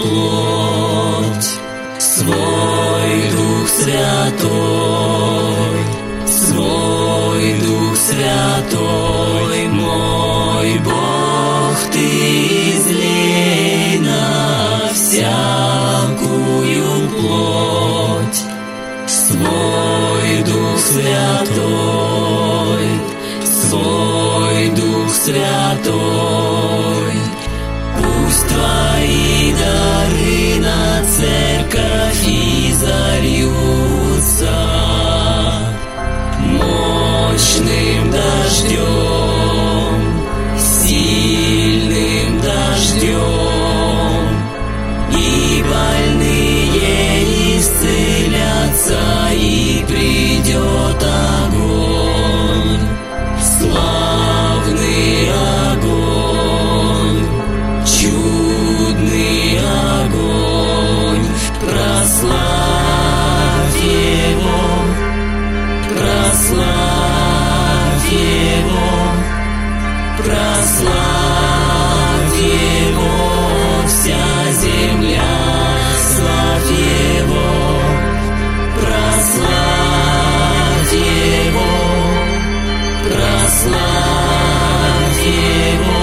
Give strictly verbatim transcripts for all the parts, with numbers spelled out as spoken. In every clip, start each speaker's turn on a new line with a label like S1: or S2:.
S1: плоть, свой Дух Святой, свой Дух Святой, мой Бог, Ты излей на всякую плоть, свой Дух Святой, свой Дух Святой. Пусть Твои дары на церковь изольются мощным дождем, сильным дождем, и больные исцелятся, и придет огонь, славный огонь, чудный огонь. Прославь Его, прославь Его, прославь Его, вся земля, славь Его, прославь Его, прославь Его,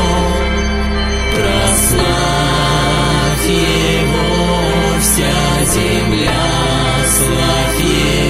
S1: прославь Его, вся земля, славь Его.